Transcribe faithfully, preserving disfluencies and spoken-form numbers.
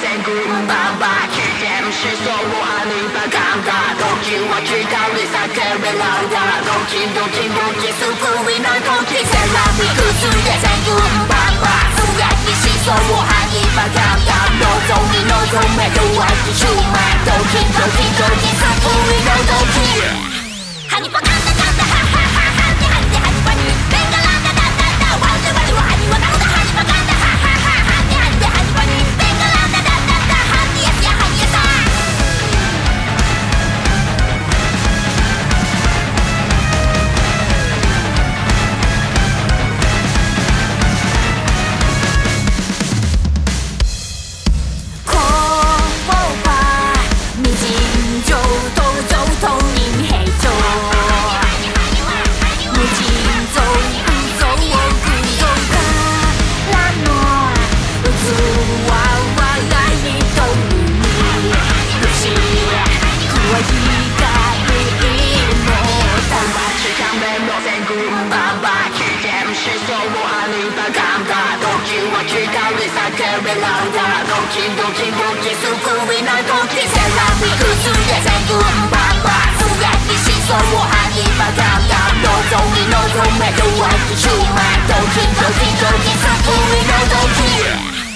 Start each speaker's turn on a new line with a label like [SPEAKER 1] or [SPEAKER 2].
[SPEAKER 1] 天空バンバ危険思想をアニバガンガ時は光叫べラウダドキドキドキ救いの時セラピックすれ天空バンバ素焼き思想をアニバガンガ望み望めるわきシューマンドキドキドキ救いの時ハニバガンダガンダハッハッハッハンデハンデハニバにベンガランダダンダンダワンデワリワハニワガンダハニバガンダハッハッハッハンデハンデハニバにベンガランダダンダンダハンデヤスヤハニヤサ叫べラウダドキドキドキ救いの時セラピックすれ天空バンバ素焼き思想をハニバガンガ望み望めるわきシューマンドキドキドキ救いの時